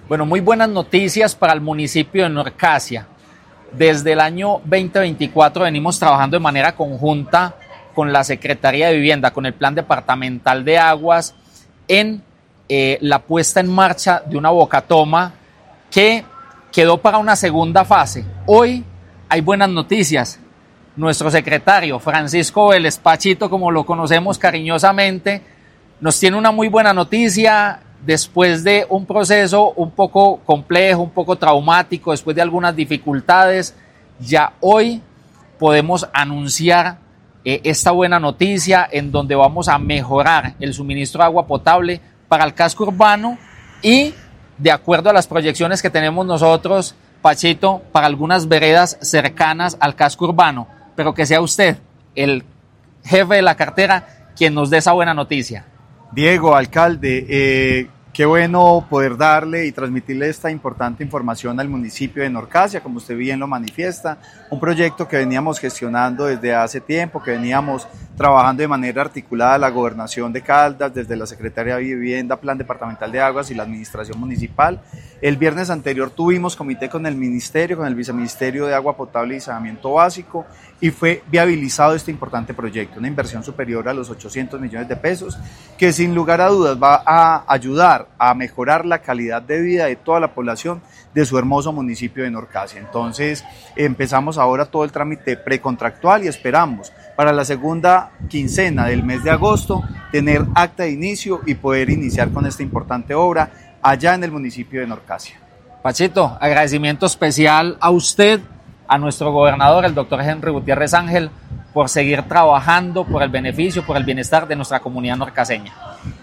Bueno, muy buenas noticias para el municipio de Norcasia. Desde el año 2024 venimos trabajando de manera conjunta con la Secretaría de Vivienda, con el Plan Departamental de Aguas, en la puesta en marcha de una bocatoma que quedó para una segunda fase. Hoy hay buenas noticias. Nuestro secretario, Francisco Vélez, Pachito, como lo conocemos cariñosamente, nos tiene una muy buena noticia. Después de un proceso un poco complejo, un poco traumático, después de algunas dificultades, ya hoy podemos anunciar esta buena noticia en donde vamos a mejorar el suministro de agua potable para el casco urbano y, de acuerdo a las proyecciones que tenemos nosotros, Pachito, para algunas veredas cercanas al casco urbano, pero que sea usted, el jefe de la cartera, quien nos dé esa buena noticia. Diego, alcalde, qué bueno poder darle y transmitirle esta importante información al municipio de Norcasia, como usted bien lo manifiesta, un proyecto que veníamos gestionando desde hace tiempo, que veníamos trabajando de manera articulada la Gobernación de Caldas, desde la Secretaría de Vivienda, Plan Departamental de Aguas y la Administración Municipal. El viernes anterior tuvimos comité con el Ministerio, con el Viceministerio de Agua Potable y Saneamiento Básico, y fue viabilizado este importante proyecto, una inversión superior a los 800 millones de pesos, que sin lugar a dudas va a ayudar a mejorar la calidad de vida de toda la población de su hermoso municipio de Norcasia. Entonces empezamos ahora todo el trámite precontractual y esperamos para la segunda quincena del mes de agosto tener acta de inicio y poder iniciar con esta importante obra allá en el municipio de Norcasia. Pachito, agradecimiento especial a usted, a nuestro gobernador, el doctor Henry Gutiérrez Ángel, por seguir trabajando por el beneficio, por el bienestar de nuestra comunidad norcaseña.